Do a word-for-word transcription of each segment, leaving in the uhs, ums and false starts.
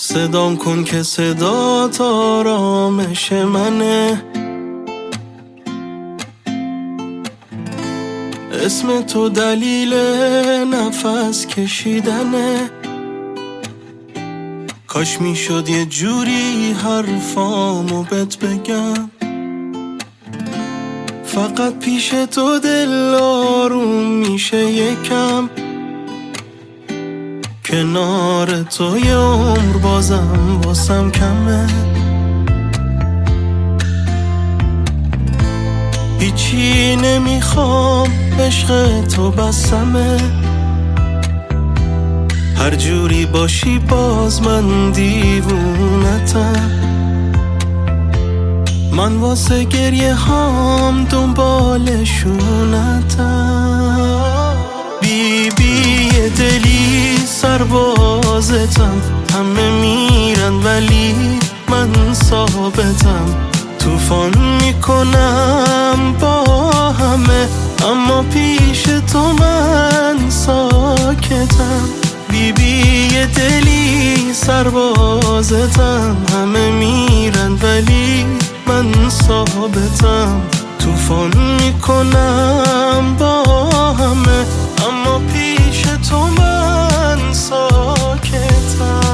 صدام کن که صدا تا آرامش منه. اسم تو دلیل نفس کشیدنه. کاش میشد یه جوری حرفامو بهت بگم، فقط پیش تو دل آروم میشه یکم. کنار تو یه عمر بازم واسم کمه. هیچی نمیخوام، عشق تو بسمه. هر جوری باشی باز من دیوونتم. من واسه گریه هام دنبالشونتم. بی بی دلی سربازتم. همه میرن ولی من ثابتم. طوفان میکنم با همه، اما پیش تو من ساکتم. بی بی دلی سربازتم. همه میرن ولی من ثابتم. طوفان میکنم با همه، اما پیش تو من ساکتم.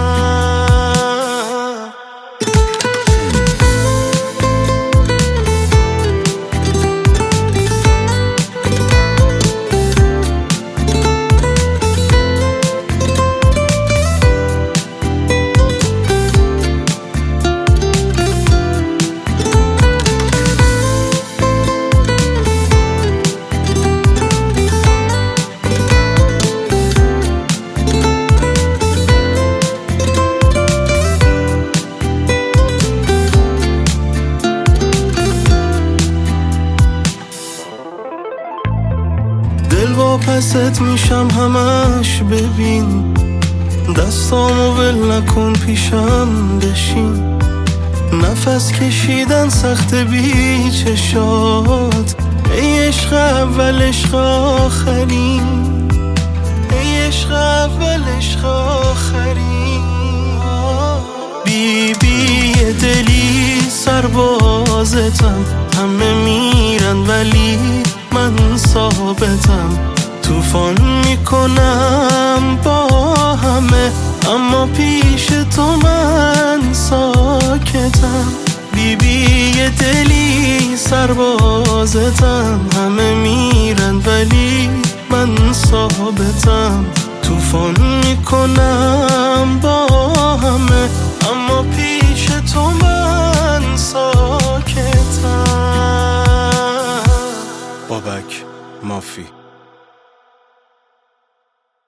دل واپست میشم همش، ببین دستامو ول نکن پیشم بشین. نفس کشیدن سخت بی چشات. ای عشق اول عشق آخرین، ای عشق اول عشق آخرین. بی بی دلی سربازتم. همه میرن ولی من ثابتم. طوفان میکنم با همه، اما پیش تو من ساکتم. بی بی دلی سربازتم. همه میرن ولی من ثابتم. طوفان میکنم با همه، اما پیش تو من ساکتم. بابک مافی.